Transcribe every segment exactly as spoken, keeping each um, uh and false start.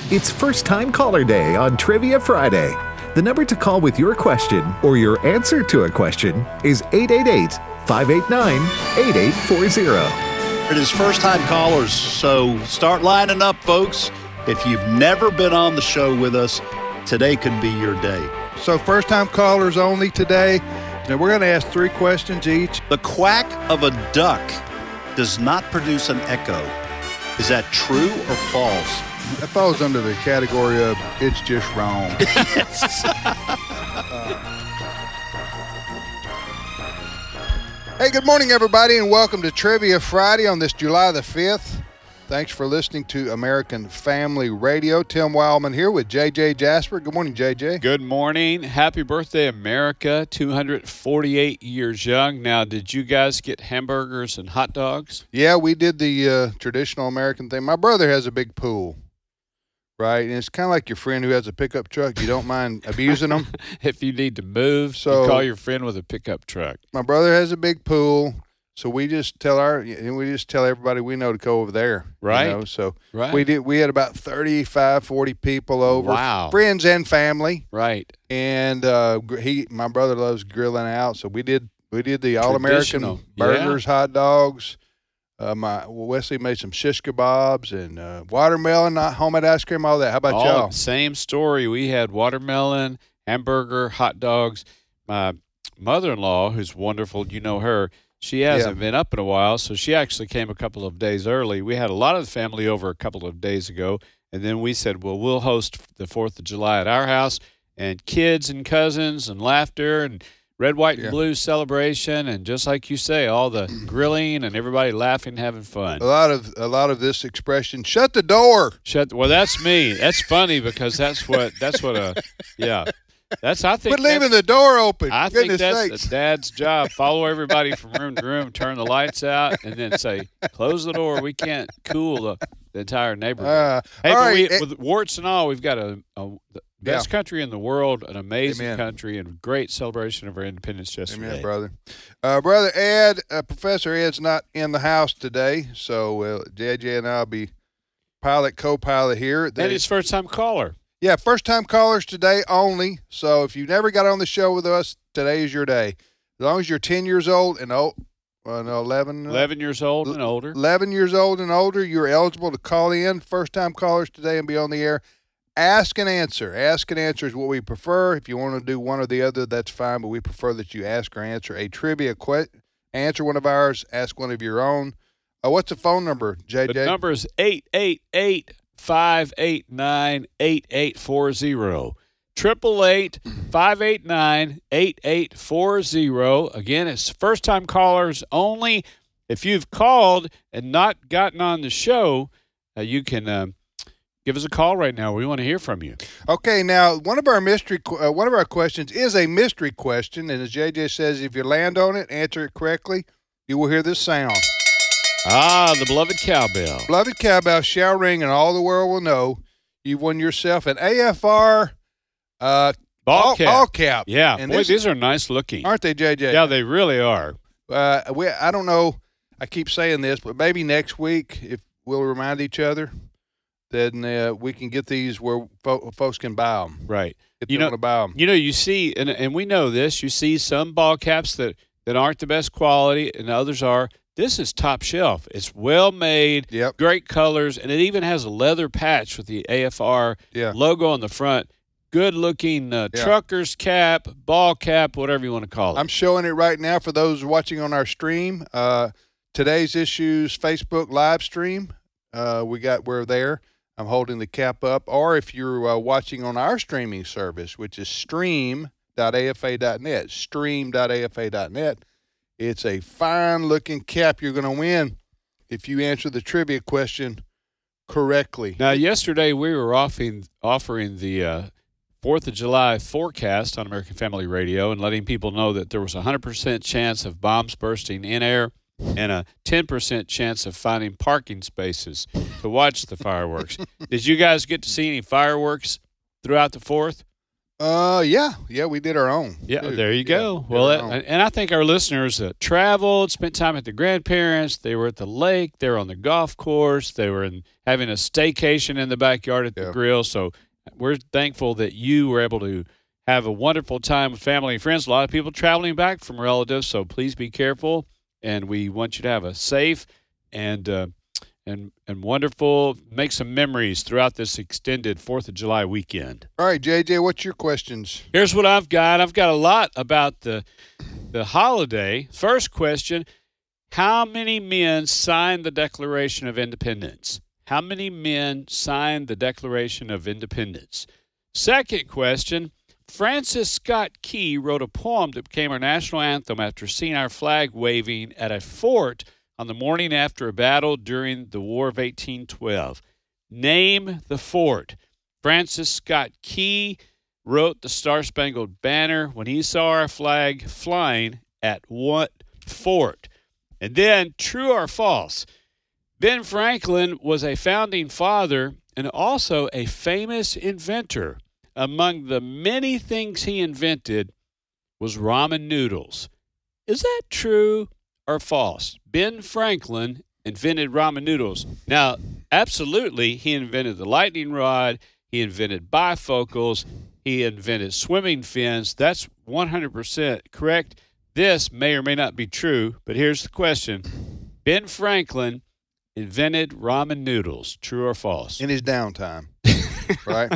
It's First Time Caller Day on Trivia Friday. The number to call with your question or your answer to a question is eight eight eight, five eight nine, eight eight four zero. It is first-time callers, so start lining up, folks. If you've never been on the show with us, today could be your day. So first-time callers only today. Now we're going to ask three questions each. The quack of a duck does not produce an echo. Is that true or false? That falls under the category of it's just wrong. Hey, good morning, everybody, and welcome to Trivia Friday on this July the fifth. Thanks for listening to American Family Radio. Tim Wildman here with J J Jasper. Good morning, J J. Good morning. Happy birthday, America. two hundred forty-eight years young. Now, did you guys get hamburgers and hot dogs? Yeah, we did the uh, traditional American thing. My brother has a big pool, right? And it's kind of like your friend who has a pickup truck. You don't mind abusing them. If you need to move, So- you call your friend with a pickup truck. My brother has a big pool, so we just tell our we just tell everybody we know to go over there. Right. You know? So Right. we did. We had about thirty-five, forty people over. Wow. Friends and family. Right. And uh, gr- he, my brother loves grilling out, so we did. We did the all American Traditional. burgers, hot dogs. Uh, my Wesley made some shish kebabs and uh, watermelon, not homemade ice cream, all that. How about All y'all? same story. We had watermelon, hamburger, hot dogs. My mother-in-law, who's wonderful, you know her, she hasn't Yeah. been up in a while, so she actually came a couple of days early. We had a lot of the family over a couple of days ago, and then we said, well, we'll host the fourth of July at our house, and kids and cousins and laughter and red, white, Yeah. and blue celebration, and just like you say, all the grilling and everybody laughing, having fun. A lot of a lot of this expression. Shut the door. Shut. Well, that's me. That's funny because that's what that's what a yeah. That's I think. Quit leaving that's- the door open. I think Goodness that's sakes. the dad's job. Follow everybody from room to room, turn the lights out, and then say, "Close the door. We can't cool the, the entire neighborhood." Uh, hey, all but right. we, with warts and all, we've got a, a the best country in the world, an amazing Amen. country, and great celebration of our independence yesterday. Amen, brother. Uh, brother Ed, uh, Professor Ed's not in the house today, so uh, J J and I'll be pilot, co-pilot here. And They- his first time caller. yeah, first-time callers today only. So if you never got on the show with us, today is your day. As long as you're ten years old and old, uh, no, eleven, Eleven years old and older. eleven years old and older, you're eligible to call in. First-time callers today and be on the air. Ask and answer. Ask and answer is what we prefer. If you want to do one or the other, that's fine, but we prefer that you ask or answer a trivia question. Answer one of ours. Ask one of your own. Uh, what's the phone number, J J? The number is eight eight eight, five eight nine, eight eight four zero. Triple eight five eight nine eight eight four zero. Again, it's first time callers only. If you've called and not gotten on the show, uh, you can uh, give us a call right now. We want to hear from you. Okay, now one of our mystery, qu- uh, one of our questions is a mystery question, and as J J says, if you land on it, answer it correctly, you will hear this sound. Ah, the beloved cowbell. Beloved cowbell shall ring, and all the world will know you've won yourself an A F R uh, Ball all, cap. all cap. Yeah, and boy, this- these are nice looking. aren't they, J J? Yeah, they really are. Uh, we, I don't know. I keep saying this, but maybe next week, if we'll remind each other, then uh, we can get these where fo- folks can buy them. Right. If You they know- want to buy them. You know, you see, and, and we know this, you see some ball caps that, that aren't the best quality and others are. This is top shelf. It's well made, Yep. great colors, and it even has a leather patch with the A F R Yeah. logo on the front. Good looking uh, Yeah. trucker's cap, ball cap, whatever you want to call it. I'm showing it right now for those watching on our stream. Uh, today's issues Facebook live stream. Uh, we got we're there. I'm holding the cap up. Or if you're uh, watching on our streaming service, which is stream dot A F A dot net, stream dot A F A dot net, it's a fine looking cap you're going to win if you answer the trivia question correctly. Now, yesterday we were offering, offering the uh, fourth of July forecast on American Family Radio and letting people know that there was a one hundred percent chance of bombs bursting in air and a ten percent chance of finding parking spaces to watch the fireworks. Did you guys get to see any fireworks throughout the fourth? Uh, yeah, yeah, we did our own. Yeah, too. there you go. Yeah, well, did our that, own. and I think our listeners uh, traveled, spent time at the grandparents. They were at the lake. They were on the golf course. They were in, having a staycation in the backyard at the Yeah. grill. So we're thankful that you were able to have a wonderful time with family and friends. A lot of people traveling back from relatives, so please be careful. And we want you to have a safe and uh, and and wonderful, make some memories throughout this extended fourth of July weekend. All right, J J, what's your questions? Here's what I've got. I've got a lot about the the holiday. First question, how many men signed the Declaration of Independence? How many men signed the Declaration of Independence? Second question, Francis Scott Key wrote a poem that became our national anthem after seeing our flag waving at a fort on the morning after a battle during the War of eighteen twelve. Name the fort. Francis Scott Key wrote the Star-Spangled Banner when he saw our flag flying at what fort? And then, true or false, Ben Franklin was a founding father and also a famous inventor. Among the many things he invented was ramen noodles. Is that true or false? Ben Franklin invented ramen noodles. Now, absolutely, he invented the lightning rod. He invented bifocals. He invented swimming fins. That's one hundred percent correct. This may or may not be true, but here's the question. Ben Franklin invented ramen noodles. True or false? In his downtime, right?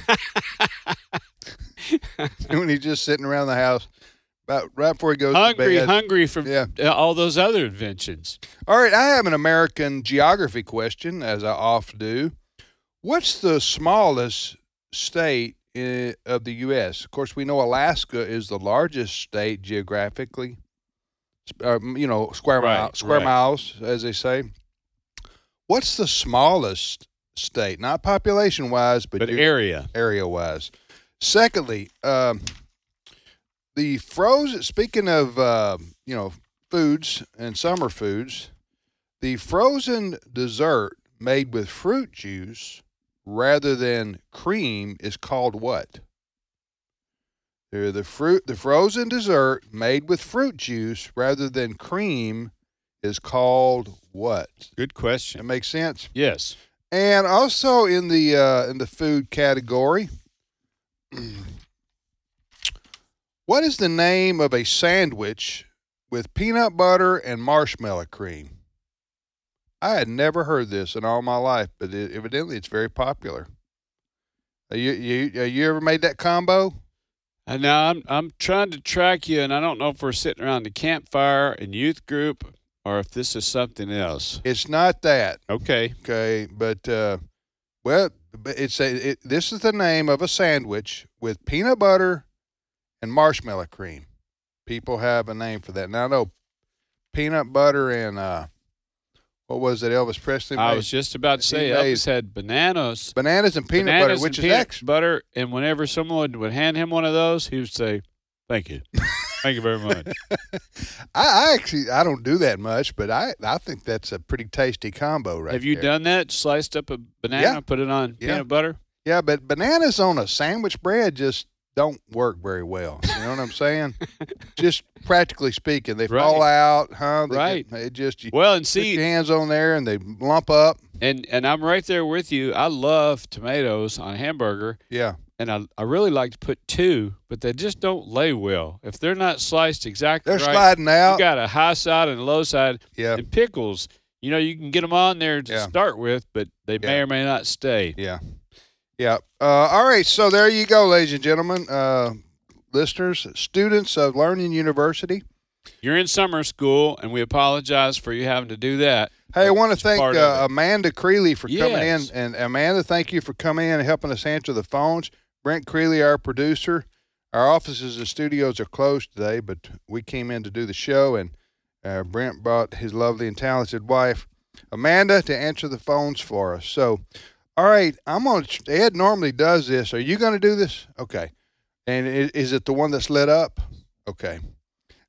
When he's just sitting around the house, about right before he goes hungry, to bed. hungry from Yeah. uh, all those other inventions. All right, I have an American geography question, as I often do. What's the smallest state in, of the U S? Of course, we know Alaska is the largest state geographically. Uh, you know, square Right, mile, square right. miles, as they say. What's the smallest state, not population wise, but, But ge- area. area wise? Secondly, um, the frozen. Speaking of uh, you know foods and summer foods, the frozen dessert made with fruit juice rather than cream is called what? They're the fruit, the frozen dessert made with fruit juice rather than cream is called what? Good That question. makes sense. Yes. And also in the uh, in the food category, what is the name of a sandwich with peanut butter and marshmallow cream? I had never heard this in all my life, but it, evidently it's very popular. Are you you are you ever made that combo? And now I'm I'm trying to track you, and I don't know if we're sitting around the campfire and youth group or if this is something else. It's not that, Okay. okay? But uh, well, but it's a it, this is the name of a sandwich with peanut butter and marshmallow cream. People have a name for that. Now I know peanut butter and uh, what was it? Elvis Presley. I made? was just about to say He made- Elvis had bananas, bananas and peanut bananas butter, which and is peanut X. butter, and whenever someone would hand him one of those, he would say, "Thank you, thank you very much." I, I actually I don't do that much, but I, I think that's a pretty tasty combo, right? Have you there. done that? Sliced up a banana, Yeah. put it on Yeah. peanut butter. Yeah, but bananas on a sandwich bread just don't work very well. You know what I'm saying? Just practically speaking, they Right. fall out, huh? They Right. Get, it just you Well, and put see, your hands on there and they lump up. and and I'm right there with you. I love tomatoes on a hamburger. Yeah. And I, I really like to put two, but they just don't lay well. If they're not sliced exactly They're right, sliding you out. got a high side and a low side. Yeah. And pickles, you know, you can get them on there to Yeah. start with, but they may Yeah. or may not stay. Yeah. Yeah. Uh, all right. So there you go, ladies and gentlemen, uh, listeners, students of Learning University. You're in summer school, and we apologize for you having to do that. Hey, I want to It's thank part of uh, it. Amanda Creeley for coming in. Yes. And Amanda, thank you for coming in and helping us answer the phones. Brent Creeley, our producer. Our offices and studios are closed today, but we came in to do the show, and uh, Brent brought his lovely and talented wife, Amanda, to answer the phones for us. So, all right, I'm on. Ed normally does this. Are you going to do this? Okay. And i- is it the one that's lit up? Okay.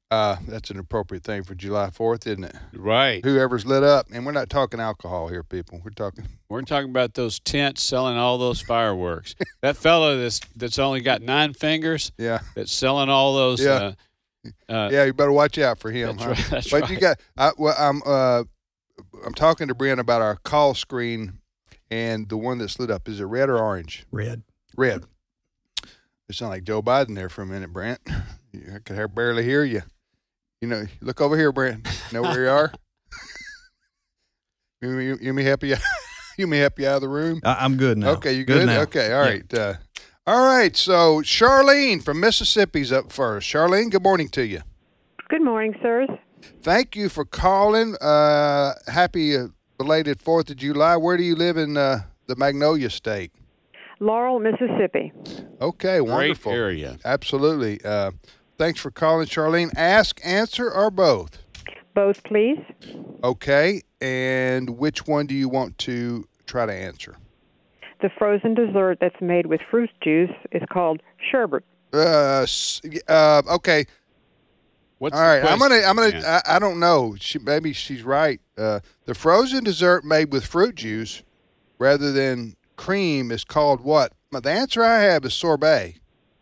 Uh, that's an appropriate thing for July fourth, isn't it? Right. Whoever's lit up, and we're not talking alcohol here, people. We're talking. We're talking about those tents selling all those fireworks. That fellow that's that's only got nine fingers. Yeah. That's selling all those. Yeah. Uh, uh, Yeah, you better watch out for him. That's huh? right. That's but right. you got. I, well, I'm. Uh, I'm talking to Brent about our call screen, and the one that's lit up. Is it red or orange? Red. Red. It sounded like Joe Biden there for a minute, Brent. I could barely hear you. You know, look over here, Brent. You know where you are? you, you, you may help you. You may help you out of the room. I, I'm good now. Okay, you good? now. Okay, all right. Uh, all right. So Charlene from Mississippi's up first. Charlene, good morning to you. Good morning, sirs. Thank you for calling. Uh, happy uh, belated Fourth of July. Where do you live in uh, the Magnolia State? Laurel, Mississippi. Okay, wonderful. Great area. Absolutely. Uh, thanks for calling, Charlene. Ask, answer, or both? Both, please. Okay, and which one do you want to try to answer? The frozen dessert that's made with fruit juice is called sherbet. Uh, s- uh okay. What's All the right, I'm gonna, question, I'm gonna, man? I, I don't know. She, maybe she's right. Uh, the frozen dessert made with fruit juice rather than cream is called what? The answer I have is sorbet.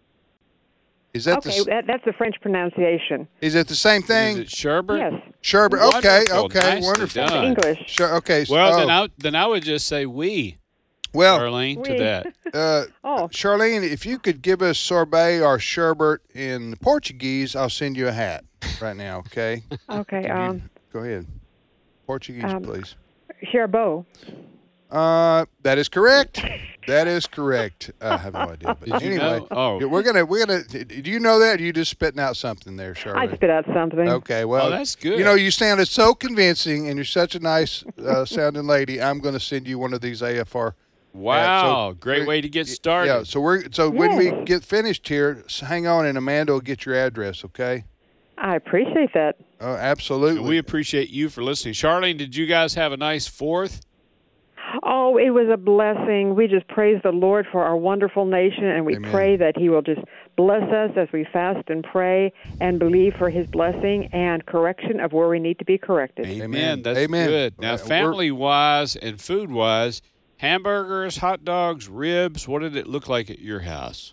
Is that Okay, the, that, that's the French pronunciation. is it the same Is thing? it sherbet? Yes, Sherbet. Okay, Wonderful. okay, Nicely wonderful. done. English. Sure. Okay. So, Well, oh, then I then I would just say we, well, Charlene, to Oui. that. uh, Oh, Charlene, if you could give us sorbet or sherbet in Portuguese, I'll send you a hat right now. Okay. okay. You- Um, Go ahead. Portuguese, Um, please. sherbet. Uh, that is correct. That is correct. I have no idea. But Did you anyway, know? Oh. yeah, we're gonna we're gonna. Do you know that? Or are you just spitting out something there, I Charlotte? spit out something. Okay. Well, Oh, that's good. You know, you sounded so convincing, and you're such a nice uh, sounding lady. I'm going to send you one of these A F R. Wow, so great we- way to get started. Yeah. So we're so when we Yes. get finished here, s- hang on, and Amanda will get your address. Okay. I appreciate that. Oh, absolutely. And we appreciate you for listening. Charlene, did you guys have a nice fourth? Oh, it was a blessing. We just praise the Lord for our wonderful nation, and we Amen. pray that He will just bless us as we fast and pray and believe for His blessing and correction of where we need to be corrected. Amen. Amen. That's Amen. good. Uh, Now, we're- family wise and food wise, hamburgers, hot dogs, ribs, what did it look like at your house?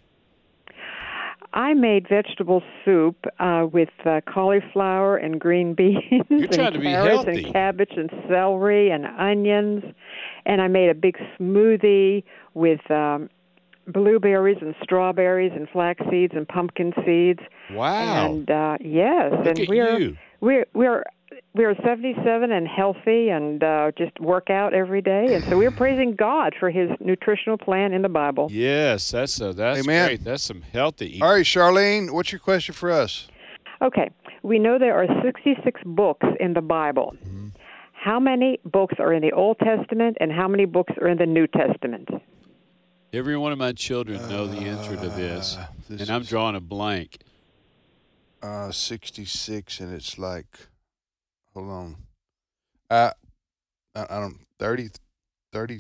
I made vegetable soup uh, with uh, cauliflower and green beans You're trying and to be carrots healthy. and cabbage and celery and onions, and I made a big smoothie with um, blueberries and strawberries and flax seeds and pumpkin seeds. Wow. And uh, yes, Look and at we're you. we're we're we're seventy-seven and healthy and uh, just work out every day, and so we're praising God for His nutritional plan in the Bible. Yes, that's a, that's Amen. great. That's some healthy eating. All right, Charlene, what's your question for us? Okay, we know there are sixty-six books in the Bible. Mm-hmm. How many books are in the Old Testament, and how many books are in the New Testament? Every one of my children know the answer to this, Uh, this and I'm is- drawing a blank. Uh, sixty-six, and it's like, hold on. Uh, I, I don't, thirty, thirty,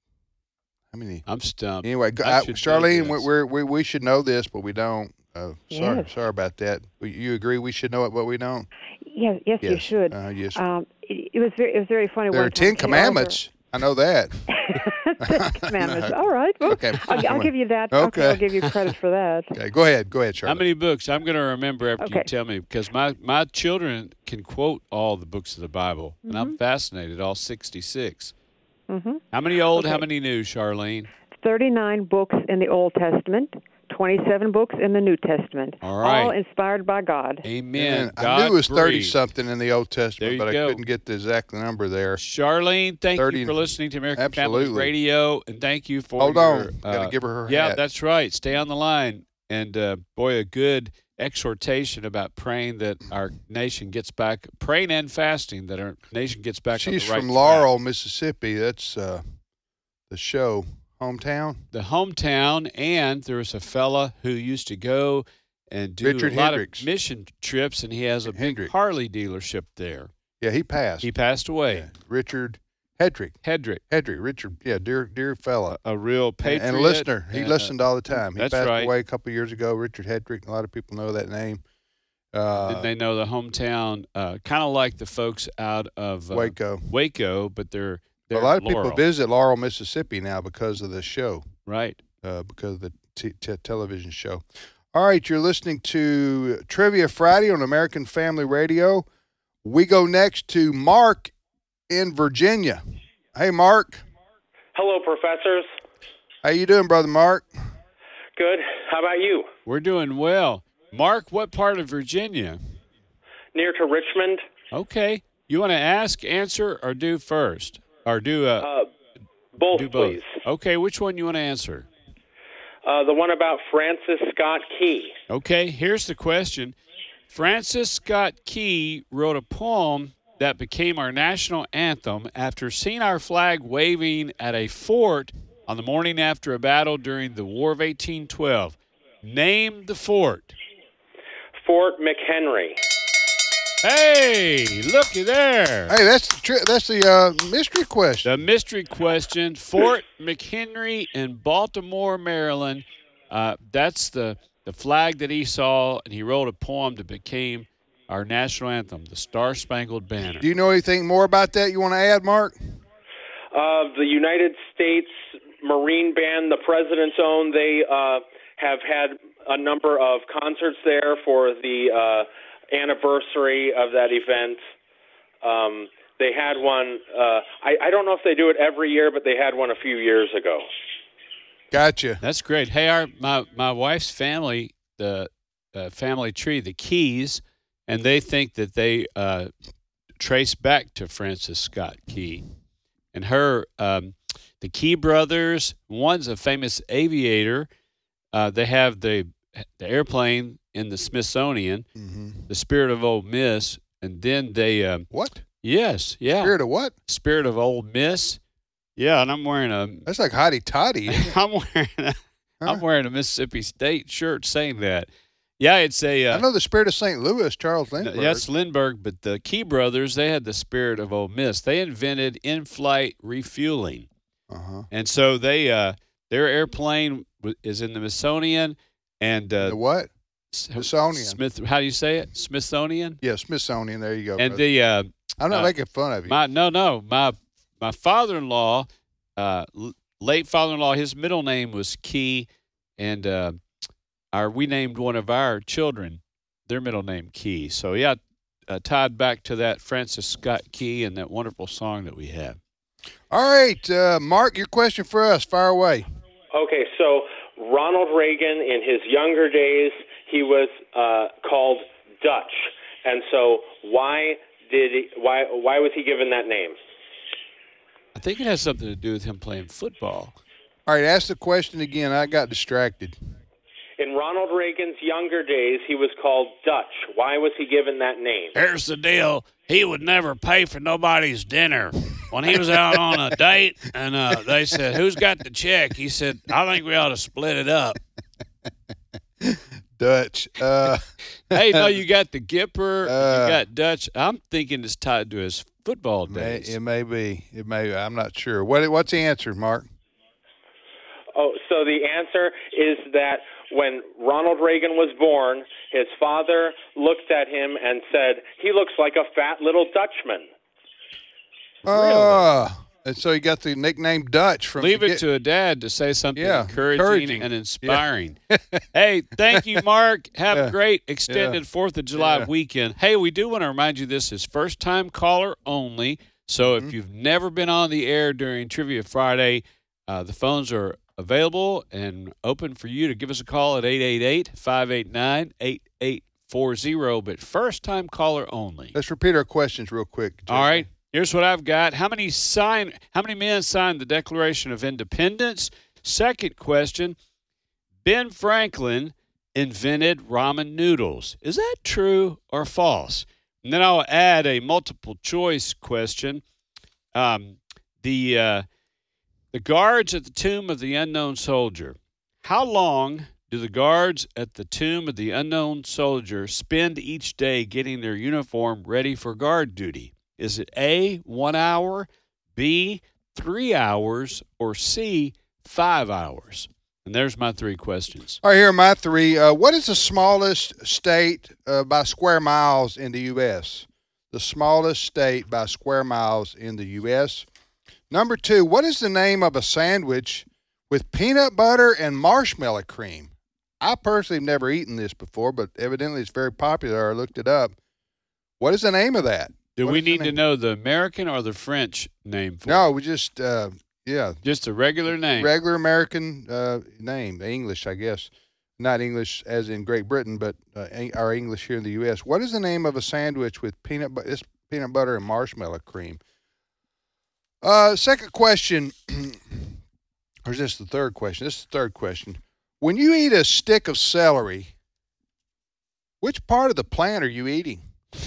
how many? I'm stumped. Anyway, go, I I, should know Charlene, this. we're, we we should know this, but we don't. Uh, sorry, Yes. sorry about that. You agree we should know it, but we don't? Yes, yes, you Yes. should. Uh, yes. Um, it, it was very, it was very funny. there one are time, Ten Kay Commandments. I know that. Arthur- Ten Commandments. No. All right. Well, Okay. I'll, I'll give you that. Okay. Okay. I'll give you credit for that. Okay, go ahead. Go ahead, Charlene. How many books? I'm going to remember after you Okay. tell me because my, my children can quote all the books of the Bible, and I'm fascinated, all sixty-six. Mm-hmm. How many old, how Okay. many new, Charlene? thirty-nine books in the Old Testament, twenty-seven books in the New Testament. All right. All inspired by God. Amen. Man, I God knew it was breathed. thirty-something in the Old There Testament, you but go. I couldn't get the exact number there. Charlene, thank thirty you for listening to American Absolutely. Family Radio, and thank you for Hold your, on. Got uh, to give her her Yeah, hat. that's right. Stay on the line. And uh, boy, a good exhortation about praying that our nation gets back, praying and fasting that our nation gets back She's on the right from track. Laurel, Mississippi. That's uh, the show. Hometown? The hometown, and there was a fella who used to go and do Richard a lot Hendricks. of mission trips, and he has a big Hendrick. Harley dealership there. Yeah, he passed. He passed away. Yeah. Richard Hedrick. Hedrick, Hedrick. Richard. Yeah, dear dear fella. a real And, patriot. and a listener. He and, uh, listened all the time. He that's passed right. away a couple of years ago. Richard Hedrick. A lot of people know that name. Uh, Then they know the hometown, uh, kind of like the folks out of uh, Waco. Waco, but they're, they're a lot of Laurel. people visit Laurel, Mississippi now because of the show, Right. uh, because of the t- t- television show. All right, you're listening to Trivia Friday on American Family Radio. We go next to Mark in Virginia. Hey, Mark. Hello, professors. How you doing, Brother Mark? Good. How about you? We're doing well. Mark, what part of Virginia? Near to Richmond. Okay. You want to ask, answer, or do first? Or do, uh, Uh, both, do both? please. Okay, which one you want to answer? Uh, the one about Francis Scott Key. Okay, here's the question. Francis Scott Key wrote a poem that became our national anthem after seeing our flag waving at a fort on the morning after a battle during the War of eighteen twelve. Name the fort. Fort McHenry. Hey, looky there. Hey, that's the tri- that's the uh, mystery question. The mystery question, Fort McHenry in Baltimore, Maryland. Uh, that's the, the flag that he saw, and he wrote a poem that became our national anthem, the Star-Spangled Banner. Do you know anything more about that you want to add, Mark? Uh, the United States Marine Band, the President's Own, they uh, have had a number of concerts there for the uh, anniversary of that event. Um, they had one, uh, I, I don't know if they do it every year, but they had one a few years ago. Gotcha. That's great. Hey, our my, my wife's family, the uh, family tree, the Keys, and they think that they uh, trace back to Francis Scott Key. And her, um, the Key brothers, one's a famous aviator. Uh, they have the the airplane in the Smithsonian, Mm-hmm. the Spirit of Ole Miss, and then they, um, What? yes, yeah, Spirit of what? Spirit of Ole Miss. Yeah, and I'm wearing a, That's like hotty toddy. I'm wearing a, I'm wearing a Mississippi State shirt saying that. Yeah, it's a. Uh, I know the Spirit of Saint Louis, Charles Lindbergh. That's Lindbergh, but the Key brothers, they had the Spirit of Ole Miss. They invented in-flight refueling, Uh-huh. and so they uh, their airplane w- is in the Smithsonian, and uh, The what? S- Smithsonian. Smith. How do you say it? Smithsonian. Yeah, Smithsonian. There you go. And brother. the uh, I'm not uh, making fun of you. my no no my my father-in-law, uh, l- late father-in-law, his middle name was Key, and uh, our we named one of our children their middle name Key. So yeah, uh, tied back to that Francis Scott Key and that wonderful song that we have. All right, uh, Mark, your question for us. Fire away. Okay, so Ronald Reagan, in his younger days, he was uh, called Dutch, and so why did he, why why was he given that name? I think it has something to do with him playing football. All right, ask the question again. I got distracted. In Ronald Reagan's younger days, he was called Dutch. Why was he given that name? Here's the deal. He would never pay for nobody's dinner. When he was out on a date and uh, they said, who's got the check? He said, I think we ought to split it up. Dutch. Uh, Hey, no, you got the Gipper, Uh, you got Dutch. I'm thinking it's tied to his football may, days. it may be. It may. I'm not sure. What? What's the answer, Mark? Oh, so the answer is that when Ronald Reagan was born, his father looked at him and said, he looks like a fat little Dutchman. Ah, and so you got the nickname Dutch from. Leave the it get- to a dad to say something Yeah, encouraging, encouraging. and inspiring. Hey, thank you, Mark. Have Yeah. a great extended Yeah. fourth of July Yeah. weekend. Hey, we do want to remind you this is first-time caller only. So Mm-hmm. if you've never been on the air during Trivia Friday, uh, the phones are available and open for you to give us a call at eight eight eight, five eight nine, eight eight four zero, but first-time caller only. Let's repeat our questions real quick. All right. Here's what I've got. How many sign how many men signed the Declaration of Independence? Second question. Ben Franklin invented ramen noodles. Is that true or false? And then I'll add a multiple choice question. Um, the uh, the guards at the tomb of the unknown soldier. How long do the guards at the tomb of the unknown soldier spend each day getting their uniform ready for guard duty? Is it A, one hour, B, three hours, or C, five hours? And there's my three questions. All right, here are my three. Uh, what is the smallest state uh, by square miles in the U S? The smallest state by square miles in the U S. Number two, what is the name of a sandwich with peanut butter and marshmallow cream? I personally have never eaten this before, but evidently it's very popular. I looked it up. What is the name of that? Do What we is the need to name? know the American or the French name for No, it? we just, uh, yeah, Just a regular name. regular American uh, name, English, I guess. Not English as in Great Britain, but uh, our English here in the U S. What is the name of a sandwich with peanut butter, it's peanut butter and marshmallow cream? Uh, second question, or is this the third question? This is the third question. When you eat a stick of celery, which part of the plant are you eating?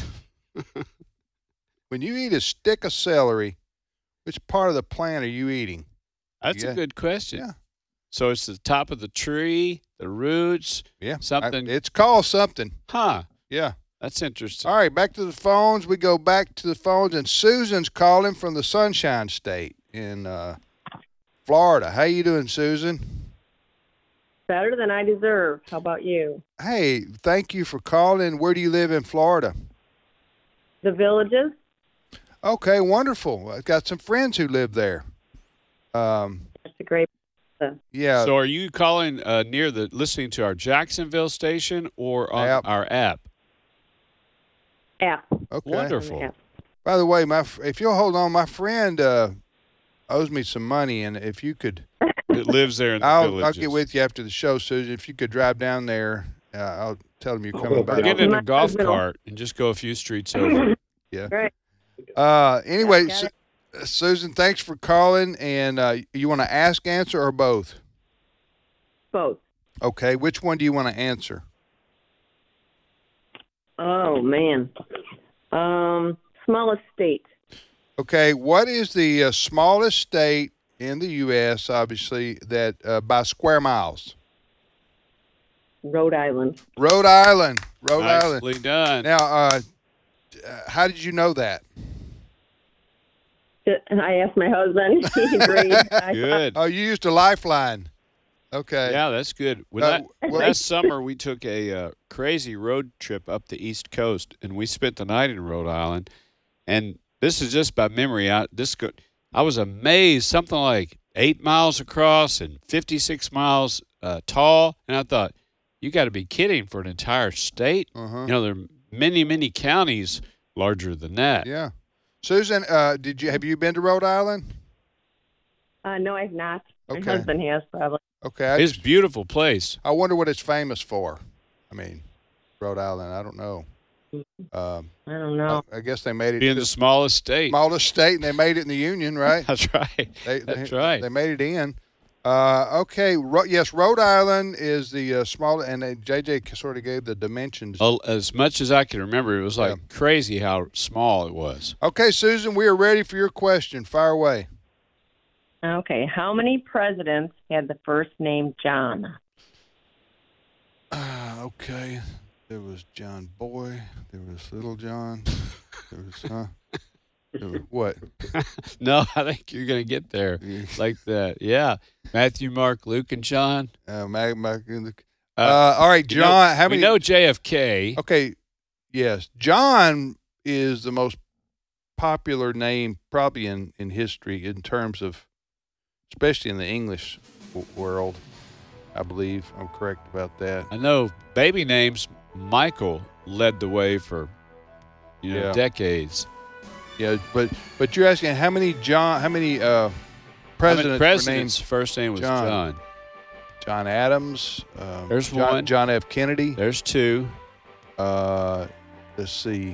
When you eat a stick of celery, which part of the plant are you eating? That's Yeah. a good question. Yeah. So it's the top of the tree, the roots, Yeah, something. I- it's called something. huh. Yeah. That's interesting. All right, back to the phones. We go back to the phones, and Susan's calling from the Sunshine State in uh, Florida. How you doing, Susan? Better than I deserve. How about you? Hey, thank you for calling. Where do you live in Florida? The Villages? Okay, wonderful. I've got some friends who live there. Um, That's a great. yeah. So are you calling uh, near the listening to our Jacksonville station or on App. our app? App. Okay. Wonderful. App. By the way, my fr- if you'll hold on, my friend uh, owes me some money, and if you could, It lives there in the I'll villages. I'll get with you after the show, Susan. If you could drive down there, uh, I'll tell them you're coming back. Get in a My golf husband- cart and just go a few streets over. Right. Uh, anyway, Got Su- it. uh, Susan, thanks for calling. And uh, you want to ask, answer, or both? Both. Okay, which one do you want to answer? Oh, man. Um, smallest state. Okay, what is the uh, smallest state in the U S, obviously, that uh, by square miles? Rhode Island. Rhode Island. Rhode Island. Nicely done. Now, uh, uh, how did you know that? I asked my husband. He agreed. I Good. Oh, you used a lifeline. Okay. Yeah, that's good. When Uh, I- well- last summer, we took a uh, crazy road trip up the East Coast, and we spent the night in Rhode Island. And this is just by memory. I this go, I was amazed. Something like eight miles across and fifty-six miles uh, tall, and I thought, you got to be kidding for an entire state. Uh-huh. You know, there are many, many counties larger than that. Yeah. Susan, uh, did you have you been to Rhode Island? Uh, no, I've not. My Okay. husband has, probably. Okay. I, It's a beautiful place. I wonder what it's famous for. I mean, Rhode Island. I don't know. Um, I don't know. I, I guess they made it Being the the smallest state. smallest state, and they made it in the Union, right? That's right. They, That's they, right. They made it in. Uh, okay. Ro- yes, Rhode Island is the uh, small, and uh, J J sort of gave the dimensions. Oh, as much as I can remember, it was like Yeah. crazy how small it was. Okay, Susan, we are ready for your question. Fire away. Okay. How many presidents had the first name John? Uh, okay. There was John Boy. There was Little John. There was, huh? There was, what? No, I think you're going to get there like that. Yeah. Matthew, Mark, Luke, and John. Uh, Mag, Mag, uh, Uh, all right, You know- John. how many? We know J F K. Okay. Yes. John is the most popular name probably in, in history in terms of, especially in the English w- world. I believe I'm correct about that. I know baby names, Michael led the way for, you know, Yeah. decades. Yeah, but but you're asking how many John, how many uh, How many presidents, presidents' were first name was John. John. named John Adams. Um, There's John, one. John F. Kennedy. There's two. Uh, let's see.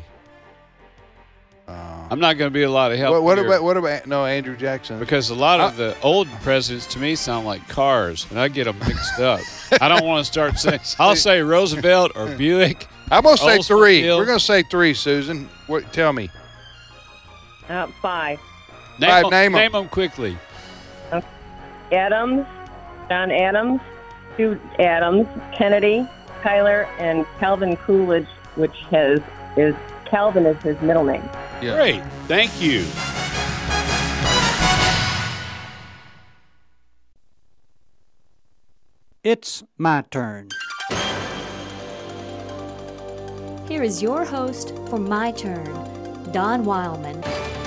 Uh, I'm not going to be a lot of help what, what here about what about no Andrew Jackson? because a lot of Uh, the old presidents to me sound like cars, and I get them mixed up. I don't want to start saying. I'll say Roosevelt or Buick. I'm gonna say three. Oldsmobile. We're gonna say three, Susan. What? Tell me. Uh, five. Name Five, them, name 'em. name them quickly. Adams, John Adams, Stu Adams, Kennedy, Tyler, and Calvin Coolidge, which has is Calvin is his middle name. Yeah. Great. Thank you. It's my turn. Here is your host for My Turn, Don Wildman.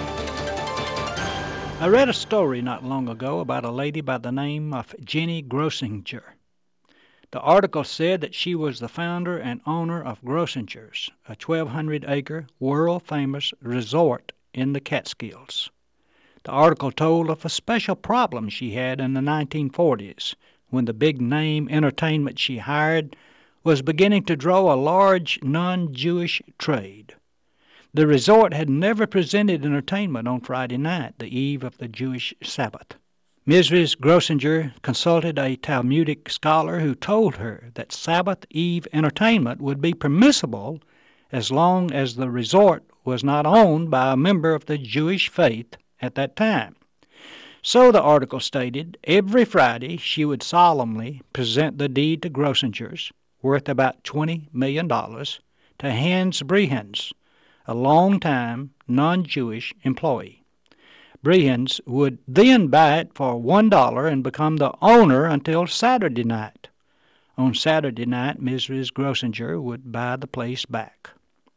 I read a story not long ago about a lady by the name of Jenny Grossinger. The article said that she was the founder and owner of Grossinger's, a twelve hundred acre, world-famous resort in the Catskills. The article told of a special problem she had in the nineteen forties, when the big-name entertainment she hired was beginning to draw a large non-Jewish trade. The resort had never presented entertainment on Friday night, the eve of the Jewish Sabbath. Missus Grossinger consulted a Talmudic scholar who told her that Sabbath Eve entertainment would be permissible as long as the resort was not owned by a member of the Jewish faith at that time. So, the article stated, every Friday she would solemnly present the deed to Grossinger's, worth about twenty million dollars, to Hans Brehans, a long-time non-Jewish employee. Brehans would then buy it for one dollar and become the owner until Saturday night. On Saturday night, Missus Grossinger would buy the place back.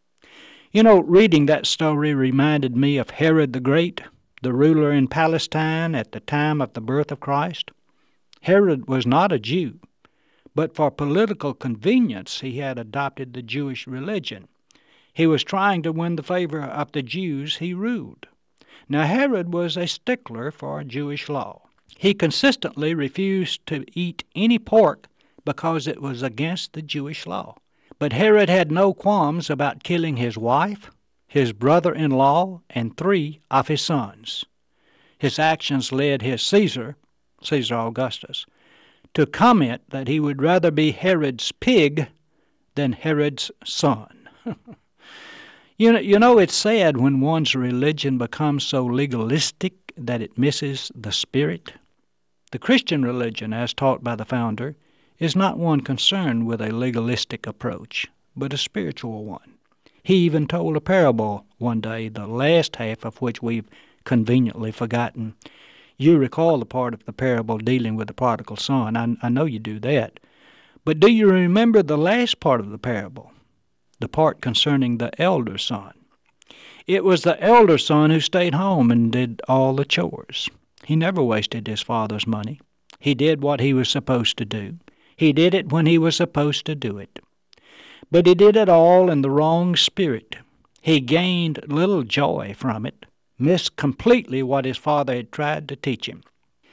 You know, reading that story reminded me of Herod the Great, the ruler in Palestine at the time of the birth of Christ. Herod was not a Jew, but for political convenience he had adopted the Jewish religion. He was trying to win the favor of the Jews he ruled. Now, Herod was a stickler for Jewish law. He consistently refused to eat any pork because it was against the Jewish law. But Herod had no qualms about killing his wife, his brother-in-law, and three of his sons. His actions led his Caesar, Caesar Augustus, to comment that he would rather be Herod's pig than Herod's son. you know, you know, it's sad when one's religion becomes so legalistic that it misses the spirit. The Christian religion, as taught by the founder, is not one concerned with a legalistic approach, but a spiritual one. He even told a parable one day, the last half of which we've conveniently forgotten. You recall the part of the parable dealing with the prodigal son. I, I know you do that. But do you remember the last part of the parable, the part concerning the elder son? It was the elder son who stayed home and did all the chores. He never wasted his father's money. He did what he was supposed to do. He did it when he was supposed to do it. But he did it all in the wrong spirit. He gained little joy from it, missed completely what his father had tried to teach him.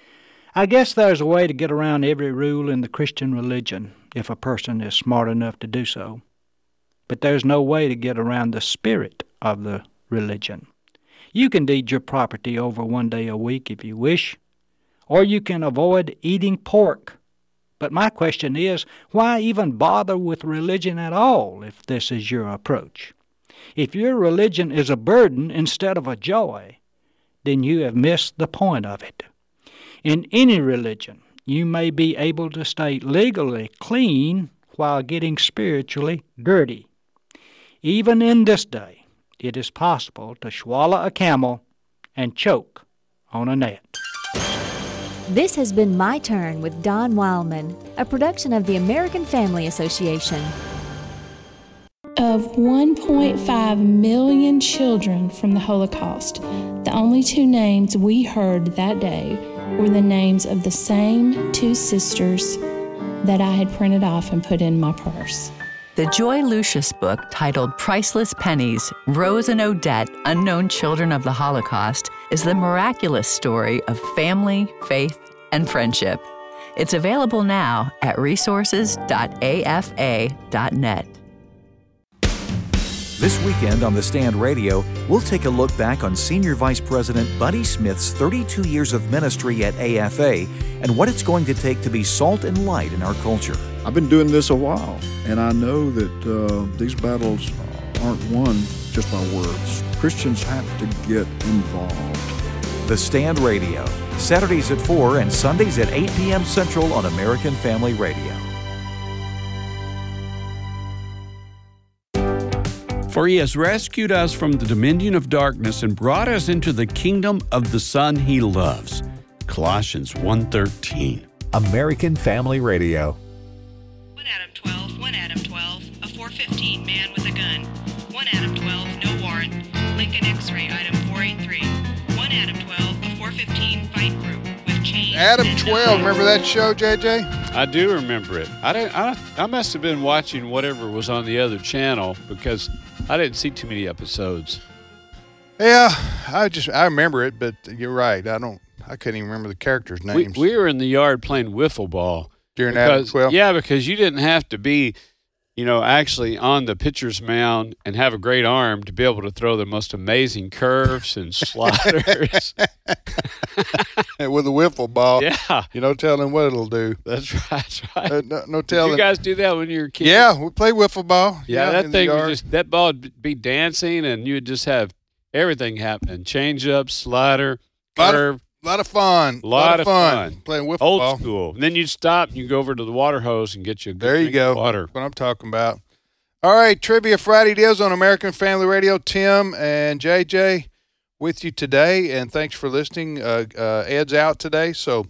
I guess there's a way to get around every rule in the Christian religion, if a person is smart enough to do so. But there's no way to get around the spirit of the religion. You can deed your property over one day a week if you wish, or you can avoid eating pork. But my question is, why even bother with religion at all if this is your approach? If your religion is a burden instead of a joy, then you have missed the point of it. In any religion, you may be able to stay legally clean while getting spiritually dirty. Even in this day, it is possible to swallow a camel and choke on a gnat. This has been My Turn with Don Wildman, a production of the American Family Association. Of one point five million children from the Holocaust, the only two names we heard that day were the names of the same two sisters that I had printed off and put in my purse. The Joy Lucius book, titled Priceless Pennies, Rose and Odette, Unknown Children of the Holocaust, is the miraculous story of family, faith, and friendship. It's available now at resources dot a f a dot net. This weekend on The Stand Radio, we'll take a look back on Senior Vice President Buddy Smith's thirty-two years of ministry at A F A and what it's going to take to be salt and light in our culture. I've been doing this a while, and I know that uh, these battles aren't won just by words. Christians have to get involved. The Stand Radio, Saturdays at four and Sundays at eight p.m. Central on American Family Radio. For he has rescued us from the dominion of darkness and brought us into the kingdom of the Son he loves. Colossians one thirteen. American Family Radio. One Adam twelve, one Adam twelve, a four fifteen man with a gun. One Adam twelve, no warrant. Lincoln X-ray, item four eighty-three. One Adam twelve, a four fifteen fight group with chains. Adam twelve, remember that show, J J? I do remember it. I didn't. I, I must have been watching whatever was on the other channel because I didn't see too many episodes. Yeah, I just I remember it, but you're right. I don't. I couldn't even remember the characters' names. We, we were in the yard playing wiffle ball during because, Adam twelve. Yeah, because you didn't have to be, you know, actually on the pitcher's mound and have a great arm to be able to throw the most amazing curves and sliders. With a wiffle ball. Yeah. You know, telling what it'll do. That's right. That's right. Uh, no, no Did telling. you guys do that when you were a kid? Yeah, we played wiffle ball. Yeah, yeah that in thing the would yard. just, that ball would be dancing and you would just have everything happening. Change up, slider, lot curve. Of, lot of fun. A lot, of fun. fun. Playing wiffle Old ball. school. And then you'd stop and you'd go over to the water hose and get you a good There you drink go. of water. That's what I'm talking about. All right, Trivia Friday it is on American Family Radio. Tim and J J with you today, and thanks for listening. Uh, uh, Ed's out today, so.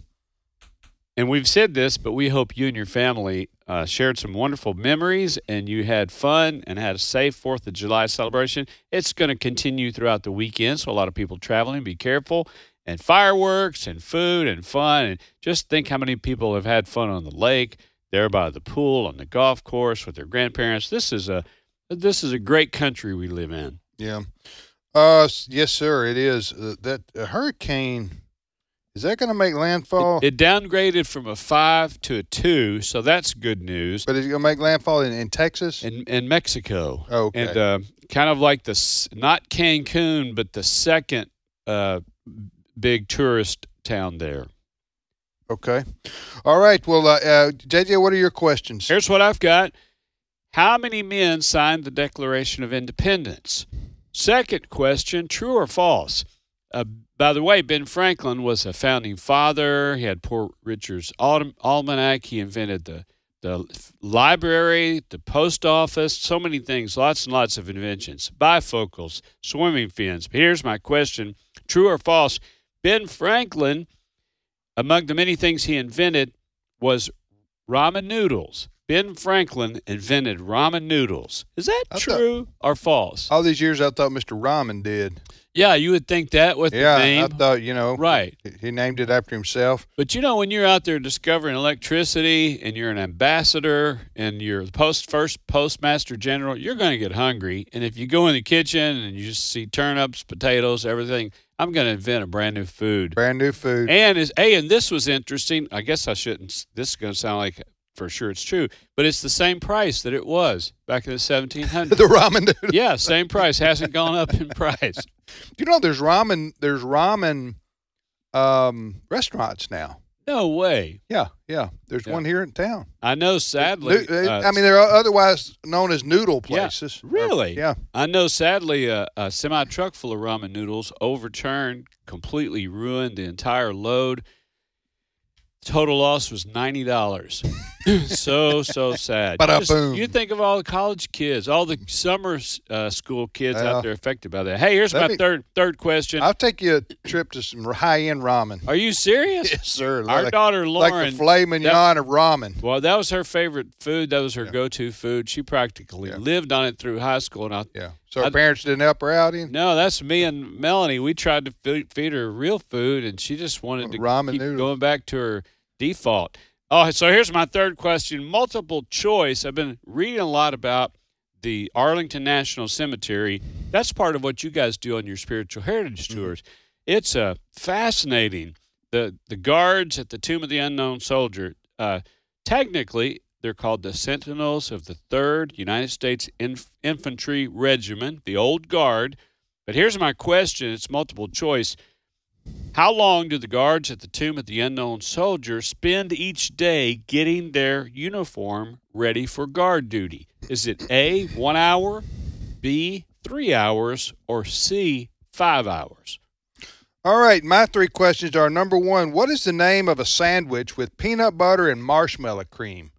And we've said this, but we hope you and your family uh, shared some wonderful memories and you had fun and had a safe fourth of July celebration. It's going to continue throughout the weekend, so a lot of people traveling, be careful. And fireworks and food and fun. And just think how many people have had fun on the lake, there by the pool, on the golf course with their grandparents. This is a this is a great country we live in. Yeah. Uh, yes, sir, it is. Uh, that uh, hurricane, is that going to make landfall? It, it downgraded from a five to a two, so that's good news. But is it going to make landfall in, in Texas? In, in Mexico. Oh, okay. And uh, kind of like the, not Cancun, but the second uh, big tourist town there. Okay. All right. Well, uh, uh, J J, what are your questions? Here's what I've got. How many men signed the Declaration of Independence? Second question, true or false? Uh, by the way, Ben Franklin was a founding father. He had Poor Richard's Alm- Almanac. He invented the, the library, the post office, so many things, lots and lots of inventions. Bifocals, swimming fins. But here's my question, true or false? Ben Franklin, among the many things he invented, was ramen noodles. Ben Franklin invented ramen noodles. Is that I true or false? All these years I thought Mister Ramen did. Yeah, you would think that with yeah, the name. I thought, you know. Right. He named it after himself. But, you know, when you're out there discovering electricity and you're an ambassador and you're the post first postmaster general, you're going to get hungry. And if you go in the kitchen and you just see turnips, potatoes, everything, I'm going to invent a brand new food. Brand new food. And, is, hey, and this was interesting. I guess I shouldn't. This is going to sound like for sure it's true, but it's the same price that it was back in the seventeen hundreds. The ramen noodle. Yeah, same price. Hasn't gone up in price. You know, there's ramen. There's ramen um, restaurants now. No way. Yeah, yeah. There's Yeah. one here in town. I know, sadly. Nu- uh, I mean, they're otherwise known as noodle places. Yeah, really? Yeah. I know, sadly, a, a semi-truck full of ramen noodles overturned, completely ruined the entire load. Total loss was ninety dollars. so, so sad. Ba-da You just- boom. You think of all the college kids, all the summer uh, school kids Yeah. out there affected by that. Hey, here's Let my me- third third question. I'll take you a trip to some high-end ramen. Are you serious? Yes, sir. Our like, daughter Lauren. like the filet mignon of ramen. Well, that was her favorite food. That was her Yeah. go-to food. She practically Yeah. lived on it through high school. And I, Yeah. So her I- parents didn't help her out in? No, that's me and Melanie. We tried to feed, feed her real food, and she just wanted to Ramen keep noodles. going back to her default. Oh, so here's my third question. Multiple choice. I've been reading a lot about the Arlington National Cemetery. That's part of what you guys do on your spiritual heritage tours. It's uh, fascinating. The the guards at the Tomb of the Unknown Soldier, uh, technically, they're called the Sentinels of the third United States Inf- Infantry Regiment, the Old Guard. But here's my question. It's multiple choice. How long do the guards at the Tomb of the Unknown Soldier spend each day getting their uniform ready for guard duty? Is it A, one hour, B, three hours, or C, five hours? All right, my three questions are, number one, what is the name of a sandwich with peanut butter and marshmallow cream?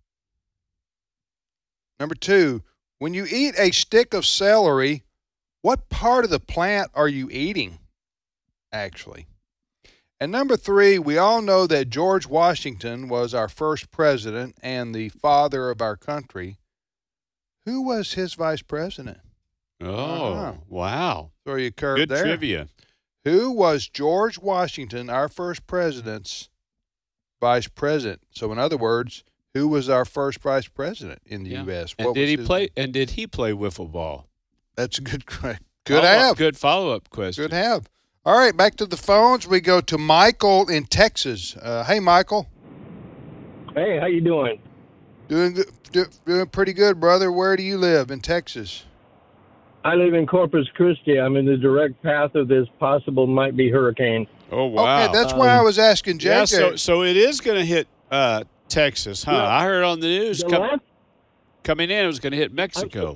Number two, when you eat a stick of celery, what part of the plant are you eating, actually? And number three, we all know that George Washington was our first president and the father of our country. Who was his vice president? Oh, uh-huh. wow. Throw you a curve Good there. trivia. Who was George Washington, our first president's vice president? So, in other words, who was our first vice president in the Yeah. U S? And What did was he his play? name? And did he play wiffle ball? That's a good question. Good Follow-up- have. Good follow-up question. Good have. All right, back to the phones. We go to Michael in Texas. Uh, hey, Michael. Hey, how you doing? Doing good, do, doing pretty good, brother. Where do you live in Texas? I live in Corpus Christi. I'm in the direct path of this possible might be hurricane. Oh, wow. Okay, that's why I was asking J J. Yeah, so, so it is going to hit uh, Texas, huh? Yeah. I heard on the news The com- last- coming in it was going to hit Mexico.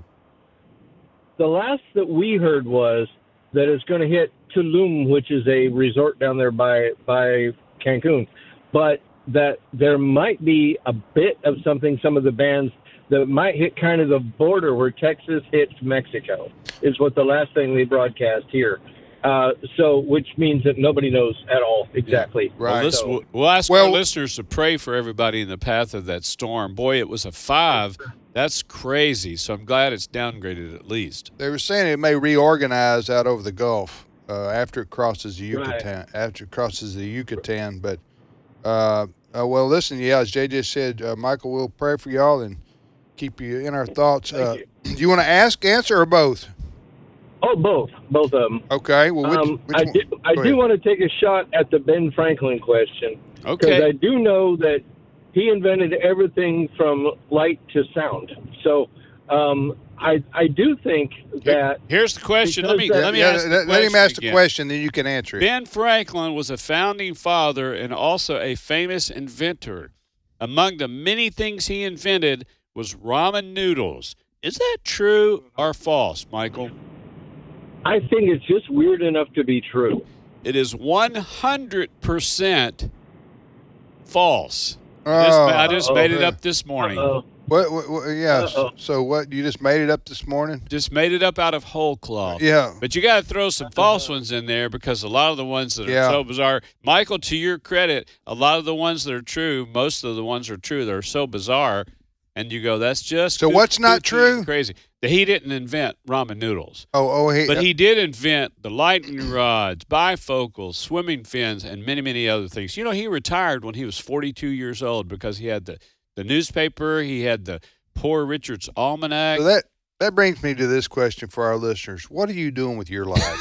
The last that we heard was that it's going to hit Tulum, which is a resort down there by by Cancun, but that there might be a bit of something, some of the bands that might hit kind of the border where Texas hits Mexico, is what the last thing they broadcast here. Uh, so, which means that nobody knows at all exactly. Well, this, So- we'll, we'll ask Well- our listeners to pray for everybody in the path of that storm. Boy, it was a five. That's crazy. So I'm glad it's downgraded at least. They were saying it may reorganize out over the Gulf uh, after it crosses the Yucatan. Right. After it crosses the Yucatan, but uh, uh, well, listen, yeah, as J J said, uh, Michael, we'll pray for y'all and keep you in our thoughts. Uh, do you want to ask, answer, or both? Oh, both, both of them. Okay. Well, which, um, which I one? do, I Go do ahead. want to take a shot at the Ben Franklin question. Okay. Because I do know that he invented everything from light to sound. So um, I I do think that. Here's the question. Let me because let me Yeah, ask. let, the let him question ask the again. question, then you can answer it. Ben Franklin was a founding father and also a famous inventor. Among the many things he invented was ramen noodles. Is that true or false, Michael? I think it's just weird enough to be true. It is one hundred percent false. I just, I just Uh-oh. made it up this morning. Uh-oh. What, what, what? Yeah. Uh-oh. So what? You just made it up this morning? Just made it up out of whole cloth. Yeah. But you got to throw some false ones in there because a lot of the ones that are Yeah. so bizarre. Michael, to your credit, a lot of the ones that are true, most of the ones are true. They're so bizarre. And you go, that's just So koo- what's not kooky and true? Crazy. That he didn't invent ramen noodles. Oh, oh, he. But he did invent the lightning rods, bifocals, swimming fins, and many, many other things. You know, he retired when he was forty-two years old because he had the, the newspaper, he had the Poor Richard's Almanac. So that that brings me to this question for our listeners: what are you doing with your life?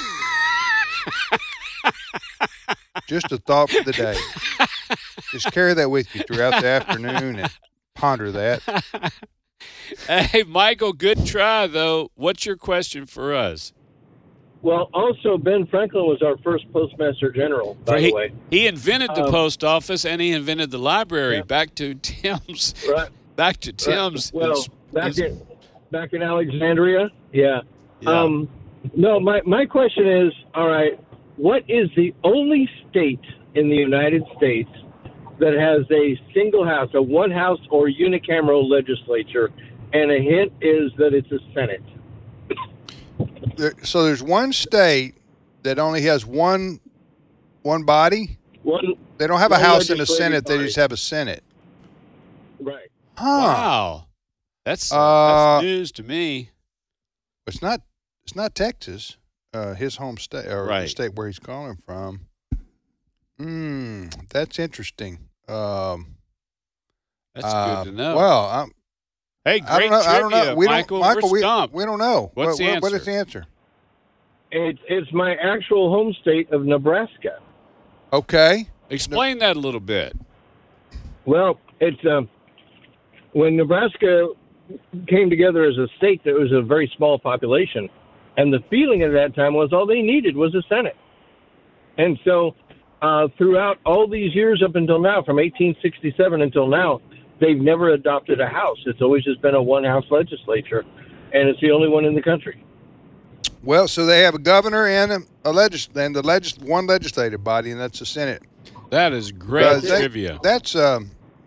Just a thought for the day. Just carry that with you throughout the afternoon and ponder that. Hey, Michael, good try, though. What's your question for us? Well, also, Ben Franklin was our first Postmaster General, by he, the way. he invented the Um, post office and he invented the library. Yeah. Back to Tim's. Right. Back to Tim's. Well, ins- back ins- in back in Alexandria, yeah. Yeah. Um, no, my my question is, all right, what is the only state in the United States that has a single house, a one house or unicameral legislature, and a hint is that it's a Senate? There, so there's one state that only has one one body. One. They don't have a one house and a legislative senate. They body. just have a senate. Right. Huh. Wow. That's, Uh, that's news to me. It's not. It's not Texas. Uh, his home state or the Right. state where he's calling from. Hmm. That's interesting. Um, That's uh, good to know. Well, I'm, hey, I great don't know. trivia, I don't know. We Michael. don't. Michael, we're we, stumped. we don't know. What's what, the what- what is answer? the answer? It's it's my actual home state of Nebraska. Okay. Explain that a little bit. Well, it's um, when Nebraska came together as a state, there was a very small population, and the feeling at that time was all they needed was a Senate. And so, uh, throughout all these years up until now, from eighteen sixty-seven until now, they've never adopted a House. It's always just been a one-house legislature, and it's the only one in the country. Well, so they have a governor and a, a legis and the legis one legislative body, and that's the Senate. That is great Uh, that- trivia. That's um.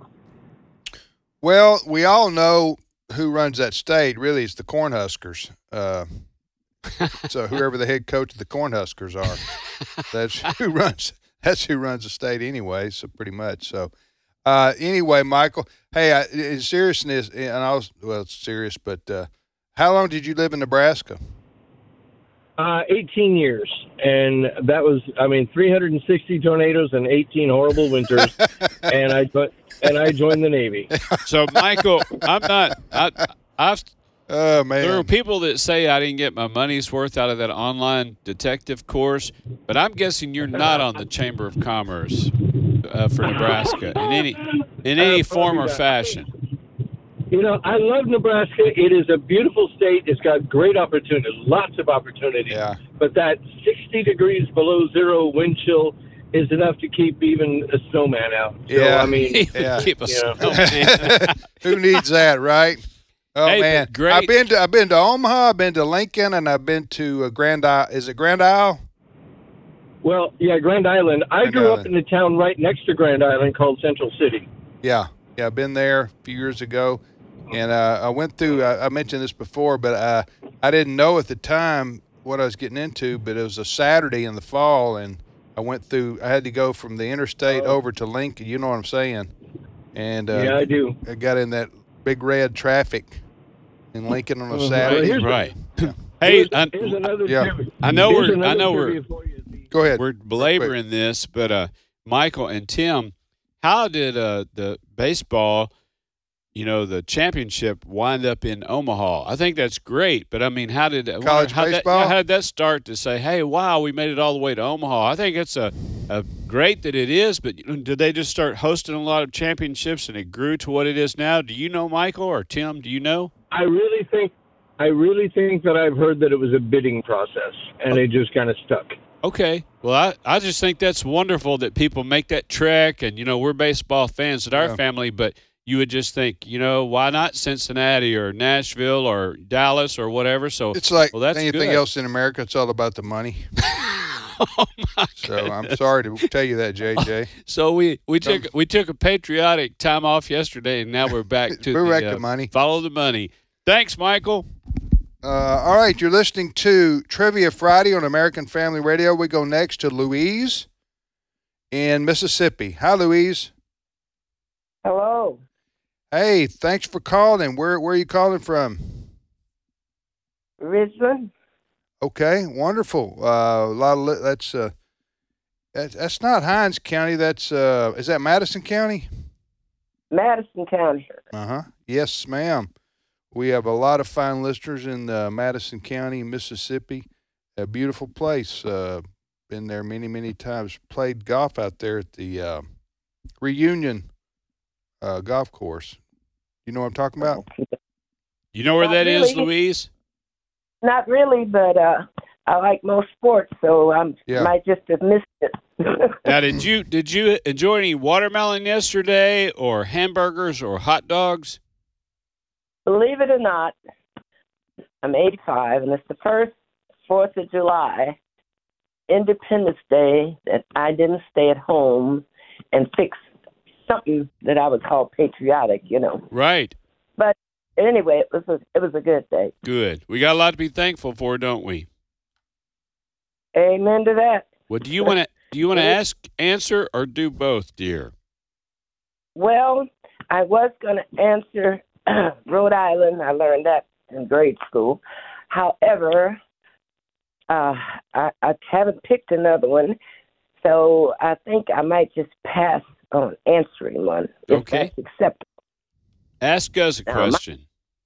Well, we all know who runs that state. Really, it's the Cornhuskers. Uh, so whoever the head coach of the Cornhuskers are, that's who runs that's who runs the state anyway. So pretty much. So uh, anyway, Michael. Hey, I, in seriousness, and I was well, it's serious, but uh, how long did you live in Nebraska? Uh, eighteen years, and that was, I mean, three hundred sixty tornadoes and eighteen horrible winters, and I and I joined the Navy. So, Michael, I'm not. I, I've. Oh man, there are people that say I didn't get my money's worth out of that online detective course, but I'm guessing you're not on the Chamber of Commerce uh, for Nebraska in any in any Uh, form or probably not. fashion. You know, I love Nebraska. It is a beautiful state. It's got great opportunities, lots of opportunities. Yeah. But that sixty degrees below zero wind chill is enough to keep even a snowman out. So, Yeah. I mean, Yeah. Keep a you know. snowman. Who needs that, right? Oh Hey, but man, great- I've been to I've been to Omaha, I've been to Lincoln, and I've been to uh, Grand Isle. Is it Grand Isle? Well, yeah, Grand Island. I Grand grew Island. up in the town right next to Grand Island called Central City. Yeah, yeah, I've been there a few years ago, and uh, I went through. I, I mentioned this before, but uh, I didn't know at the time what I was getting into. But it was a Saturday in the fall, and I went through. I had to go from the interstate Oh. over to Lincoln. You know what I'm saying? And uh, Yeah, I do. I got in that big red traffic in Lincoln on a Mhm. Saturday. Here's- Right. Yeah. Hey, Here's, I, here's another Yeah. trivia. I know Here's we're. I another know trivia we're. for you. Go ahead. We're belaboring this, but uh, Michael and Tim, how did uh, the baseball, you know, the championship wind up in Omaha? I think that's great, but I mean, how did I wonder College how baseball? That, how did that start to say, hey, wow, we made it all the way to Omaha? I think it's a, a great that it is, but did they just start hosting a lot of championships and it grew to what it is now? Do you know, Michael or Tim? Do you know? I really think, I really think that I've heard that it was a bidding process, and it just kind of stuck. Okay. Well, I, I just think that's wonderful that people make that trek. And, you know, we're baseball fans at our Yeah. family, but you would just think, you know, why not Cincinnati or Nashville or Dallas or whatever? So It's like well, that's anything good. else in America. It's all about the money. Oh, my So I'm goodness. sorry to tell you that, J J. So we, we Some- took we took a patriotic time off yesterday, and now we're back to We're the, back uh, to money. Follow the money. Thanks, Michael. Uh, all right, you're listening to Trivia Friday on American Family Radio. We go next to Louise in Mississippi. Hi, Louise. Hello. Hey, thanks for calling. Where where are you calling from? Richmond. Okay, wonderful. Uh, a lot of li- that's uh, that's that's not Hines County. That's uh, is that Madison County? Madison County. Uh huh. Yes, ma'am. We have a lot of fine listeners in uh, Madison County, Mississippi. A beautiful place. Uh, been there many, many times. Played golf out there at the uh, Reunion uh, golf course. You know what I'm talking about? You know where Not that is, really. Louise? Not really, but uh, I like most sports, so I Yeah. might just have missed it. Now, did you did you enjoy any watermelon yesterday, or hamburgers, or hot dogs? Believe it or not, I'm eighty-five, and it's the first Fourth of July, Independence Day, that I didn't stay at home and fix something that I would call patriotic, you know. Right. But anyway, it was a, it was a good day. Good. We got a lot to be thankful for, don't we? Amen to that. Well, do you want to do you want to ask, answer, or do both, dear? Well, I was going to answer Rhode Island. I learned that in grade school. However, uh, I, I haven't picked another one, so I think I might just pass on answering one. If Okay. that's acceptable. Ask us a Now, my- question.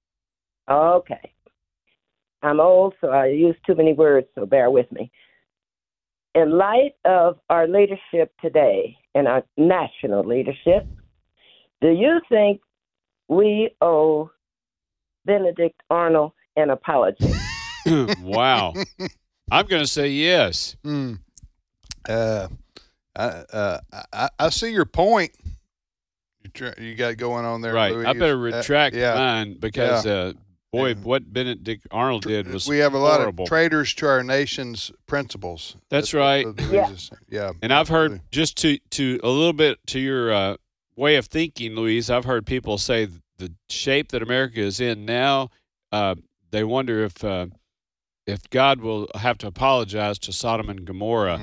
Okay. I'm old, so I use too many words, so bear with me. In light of our leadership today and our national leadership, do you think we owe Benedict Arnold an apology? Wow. I'm going to say yes. Hmm. Uh, I, uh, I, I see your point. You, tr- you got going on there, Right. Louise. I better Uh, retract yeah. mine because, Yeah. uh, boy, what Benedict Arnold did was we have a lot horrible. of traitors to our nation's principles. That's what right. Louise Yeah. is saying. Yeah. And I've heard just to to a little bit to your uh, way of thinking, Louise. I've heard people say the shape that America is in now. Uh, they wonder if uh, if God will have to apologize to Sodom and Gomorrah Mm.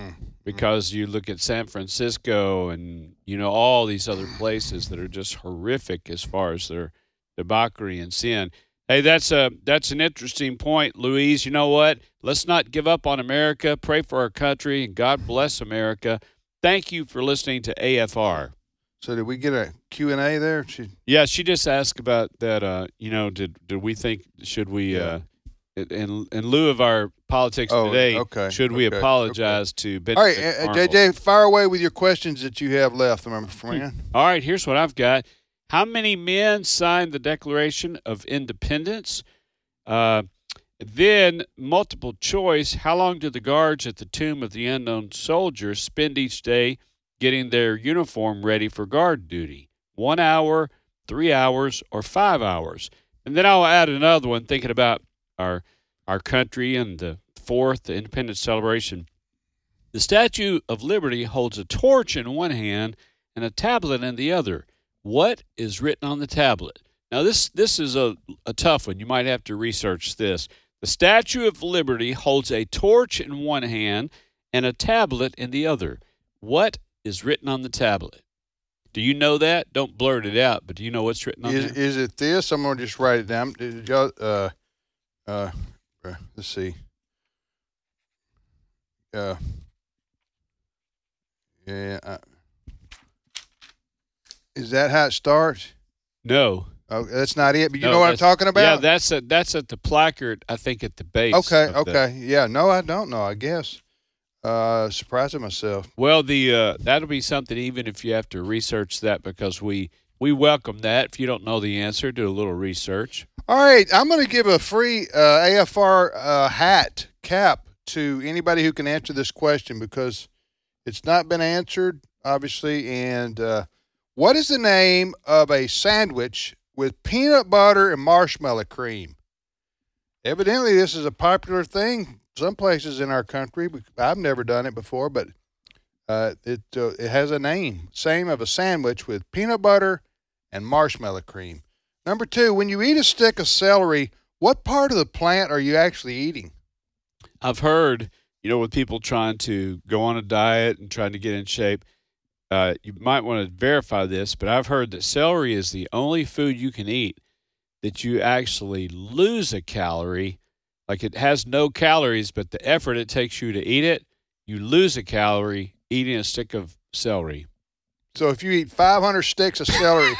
because you look at San Francisco and, you know, all these other places that are just horrific as far as their debauchery and sin. Hey, that's a that's an interesting point, Louise. You know what? Let's not give up on America. Pray for our country, and God bless America. Thank you for listening to A F R. So did we get a Q and A there? She... Yeah, she just asked about that. Uh, you know, did did we think should we, uh, in in lieu of our politics Oh, today, okay, should we okay, apologize to All right, Benedict uh, Arnold? J J, fire away with your questions that you have left, my friend. All right, here's what I've got. How many men signed the Declaration of Independence? Uh, then, multiple choice, how long do the guards at the Tomb of the Unknown Soldiers spend each day getting their uniform ready for guard duty? One hour, three hours, or five hours? And then I'll add another one, thinking about our our country and the fourth, the Independence celebration. The Statue of Liberty holds a torch in one hand and a tablet in the other. What is written on the tablet? Now, this this is a, a tough one. You might have to research this. The Statue of Liberty holds a torch in one hand and a tablet in the other. What is written on the tablet? Do you know that? Don't blurt it out, but do you know what's written on Is, there? is it this? I'm going to just write it down. Did y'all, uh, uh, uh, let's see. Uh, yeah. Uh, is that how it starts? No. Oh, that's not it. But you No, know what I'm that's- talking about? Yeah, that's at, that's at the placard, I think, at the base. Okay, of the- okay. Yeah, no, I don't know, I guess. Uh, surprising myself. Well, the uh, that'll be something, even if you have to research that, because we, we welcome that. If you don't know the answer, do a little research. All right, I'm going to give a free uh, A F R uh, hat, cap, to anybody who can answer this question because it's not been answered, obviously. And uh, what is the name of a sandwich with peanut butter and marshmallow cream? Evidently, this is a popular thing some places in our country. I've never done it before, but uh, it uh, it has a name. Same of a sandwich with peanut butter and marshmallow cream. Number two, when you eat a stick of celery, what part of the plant are you actually eating? I've heard, you know, with people trying to go on a diet and trying to get in shape, uh, you might want to verify this, but I've heard that celery is the only food you can eat that you actually lose a calorie. Like it has no calories, but the effort it takes you to eat it, you lose a calorie eating a stick of celery. So if you eat five hundred sticks of celery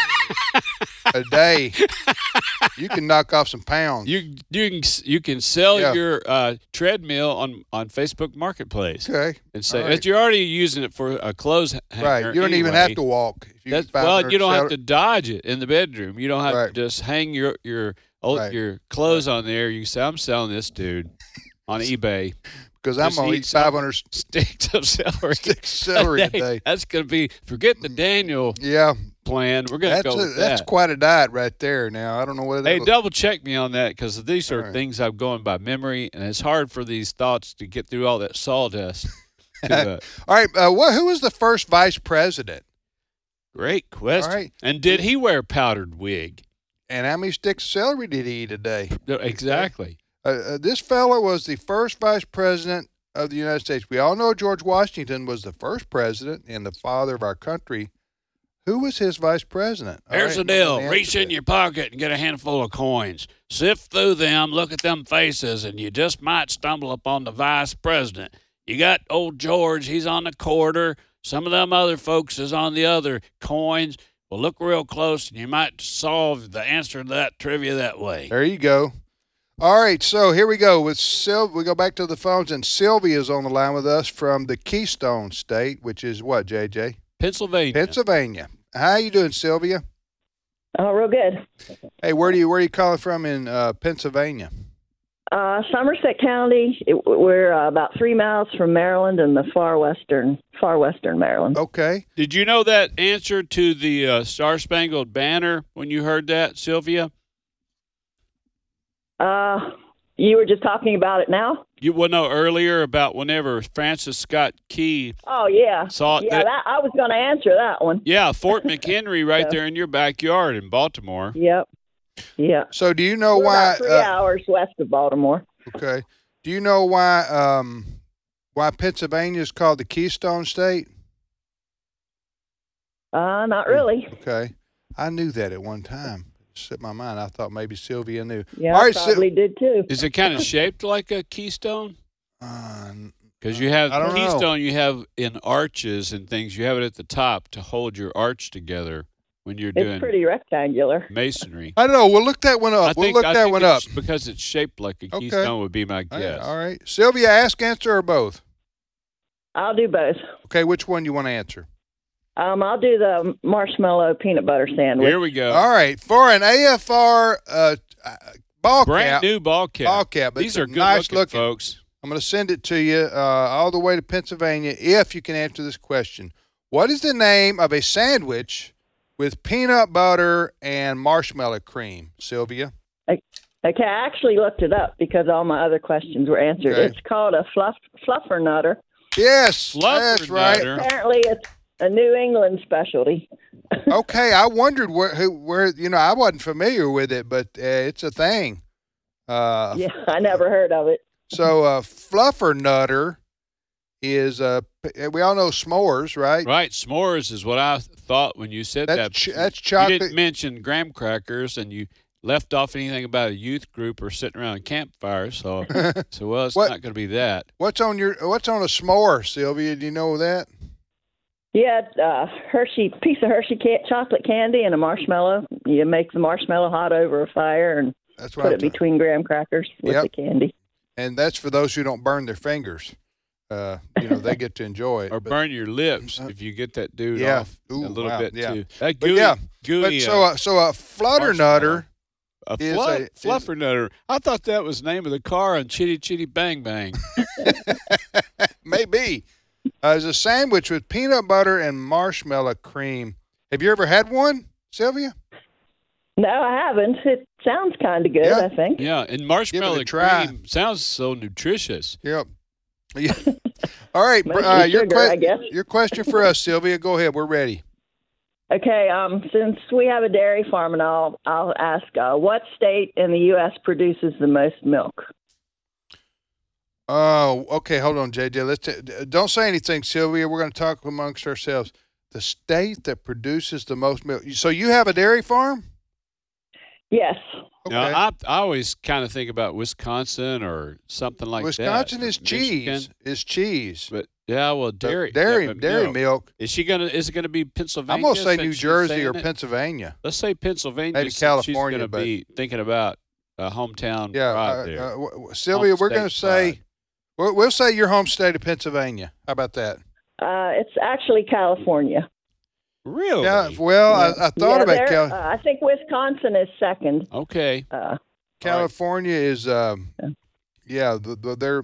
a day, you can knock off some pounds. You you can you can sell Yeah. your uh, treadmill on, on Facebook Marketplace. Okay. And say All right. but you're already using it for a clothes hanger. Right. You don't even anyway. have to walk. If you That's, eat well, five hundred you don't have celery- to dodge it in the bedroom. You don't have Right. to just hang your your old, Right. your clothes on there. You say, I'm selling this dude on eBay. Because I'm Just going to eat eat five hundred sticks of celery. sticks of celery a day. That's going to be, forget the Daniel Yeah. plan. We're going to That's, go a, with that's that. quite a diet right there. Now, I don't know whether Hey, that double check me on that because these are All right. things I'm going by memory, and it's hard for these thoughts to get through all that sawdust. to, uh, All right. Uh, what, who was the first vice president? great question. All right. And did he wear a powdered wig? And how many sticks of celery did he eat a day? No, exactly. Uh, uh, this fella was the first vice president of the United States. We all know George Washington was the first president and the father of our country. Who was his vice president? All Here's right, the deal. answer Reach in that. your pocket and get a handful of coins. Sift through them, look at them faces, and you just might stumble upon the vice president. You got old George, he's on the quarter. Some of them other folks is on the other coins. Well, look real close, and you might solve the answer to that trivia that way. There you go. All right, so here we go with Sil. We go back to the phones, and Sylvia's on the line with us from the Keystone State, which is what, J J? Pennsylvania. Pennsylvania. How you doing, Sylvia? Oh, real good. Hey, where do you where are you calling from in uh, Pennsylvania? Uh, Somerset County. It, we're uh, about three miles from Maryland in the far western, far western Maryland. Okay. Did you know that answer to the uh, Star Spangled Banner when you heard that, Sylvia? Uh, you were just talking about it now? You will know earlier about whenever Francis Scott Key Oh, yeah. saw yeah, that. that, I was going to answer that one. Yeah, Fort McHenry right Yeah. there in your backyard in Baltimore. Yep. Yep. So do you know We're why? about three uh, hours west of Baltimore. Okay. Do you know why um, why Pennsylvania is called the Keystone State? Uh, not really. Okay. I knew that at one time. It slipped my mind. I thought maybe Sylvia knew. Yeah, All I right, probably Syl- did too. Is it kind of shaped like a keystone? Because you have I don't know. keystone, you have in arches and things. You have it at the top to hold your arch together when you're doing It's pretty rectangular. masonry. I don't know. We'll look that one up. I we'll think, look I that think one up. it's because it's shaped like a Okay. keystone would be my All right, guess. All right. Sylvia, ask, answer, or both? I'll do both. Okay, which one you want to answer? Um, I'll do the marshmallow peanut butter sandwich. Here we go. All right. For an A F R uh, uh, ball Brand cap. new ball cap. Ball cap. These It's are a good nice looking, looking, folks. I'm going to send it to you uh, all the way to Pennsylvania if you can answer this question. What is the name of a sandwich with peanut butter and marshmallow cream, Sylvia? Okay, I actually looked it up because all my other questions were answered. Okay. It's called a fluff fluffernutter. Yes, that's right. Apparently, it's a New England specialty. Okay, I wondered where, who, where, you know, I wasn't familiar with it, but uh, it's a thing. Uh, Yeah, I never heard of it. So, uh, fluffernutter is, uh, p- we all know s'mores, right? Right, s'mores is what I thought when you said That's that. ch- that's You chocolate- didn't mention graham crackers, and you left off anything about a youth group or sitting around a campfire. So, so well, it's What- not going to be that. What's on your, what's on a s'more, Sylvia? Do you know that? Yeah, it's, uh, Hershey piece of Hershey ca- chocolate candy and a marshmallow. You make the marshmallow hot over a fire and That's what put I'm it between graham crackers with Yep. the candy. And that's for those who don't burn their fingers. Uh, you know, they get to enjoy it. Or but- burn your lips if you get that dude Yeah. off Ooh, a little wow, bit yeah. too. That But gooey, yeah, gooey, but so, uh, uh, so a flutternutter a is fluff, a- is- fluffernutter. I thought that was the name of the car on Chitty Chitty Bang Bang. maybe, uh, is a sandwich with peanut butter and marshmallow cream. Have you ever had one, Sylvia? No, I haven't. It sounds kind of good, Yeah. I think. Yeah, and marshmallow try. cream sounds so nutritious. Yep. Yeah. All right. Mostly Uh, your, sugar, que- I guess. your question for us, Sylvia. Go ahead. We're ready. Okay, um, since we have a dairy farm, and I'll I'll ask, uh, what state in the U S produces the most milk? Oh, okay. Hold on, J J. Let's t- don't say anything, Sylvia. We're going to talk amongst ourselves. The state that produces the most milk. So you have a dairy farm? Yes. Okay. Now, I, I always kind of think about Wisconsin or something like Wisconsin that. is Or Michigan. cheese. Is cheese. But yeah, well, dairy, dairy- yeah, but dairy milk. milk. Is she gonna? Is it gonna be Pennsylvania? I'm going to say since New she's Jersey saying or it? Pennsylvania. Let's say Pennsylvania. Maybe since California, She's gonna but- be thinking about a hometown Yeah. pride Uh, there. uh, w- w- Sylvia, Home we're going to state say, pride. we'll, we'll say your home state of Pennsylvania. How about that? Uh, it's actually California. Really? Yeah. Well, I, I thought yeah, about they're- Cal- uh, I think Wisconsin is second. Okay. Uh, California is, um, yeah, the, the, they're,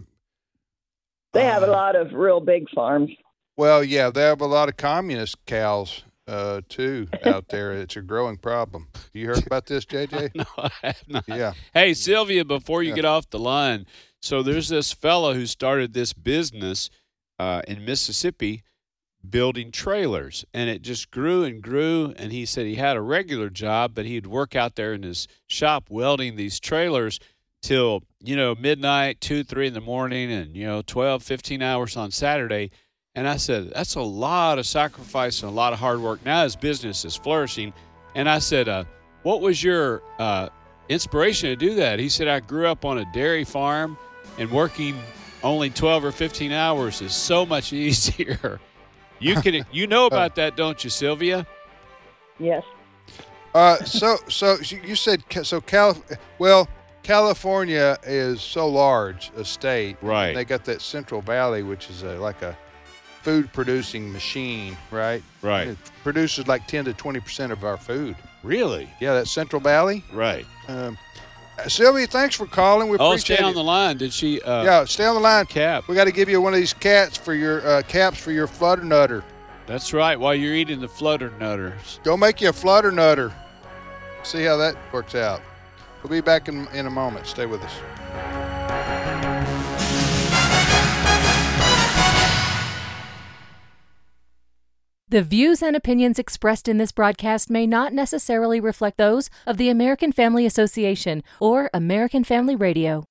they have a lot of real big farms. well, yeah, they have a lot of communist cows, uh, too, out there. It's a growing problem. You heard about this, J J? No, I have not. Yeah. Hey, Sylvia, before you Yeah. get off the line, so there's this fellow who started this business uh, in Mississippi building trailers, and it just grew and grew, and he said he had a regular job, but he'd work out there in his shop welding these trailers till, you know, midnight, two, three in the morning, and, you know, twelve, fifteen hours on Saturday. And I said, that's a lot of sacrifice and a lot of hard work. Now his business is flourishing. And I said, uh, what was your uh, inspiration to do that? He said, I grew up on a dairy farm, and working only twelve or fifteen hours is so much easier. You can, you know about that, don't you, Sylvia? Yes. Uh, so, so you said, ca- so Cal, well, California is so large a state. Right. They got that Central Valley, which is a, like a food producing machine, right? Right. It produces like ten to twenty percent of our food. Really? Yeah, that Central Valley. Right. Um, uh, Sylvia, thanks for calling. We Oh, appreciate stay on it. the line. Did she? Uh, yeah, stay on the line. Cap. We got to give you one of these cats for your uh, caps for your flutternutter. That's right. While you're eating the flutternutters. Go make you a flutternutter. See how that works out. We'll be back in, in a moment. Stay with us. The views and opinions expressed in this broadcast may not necessarily reflect those of the American Family Association or American Family Radio.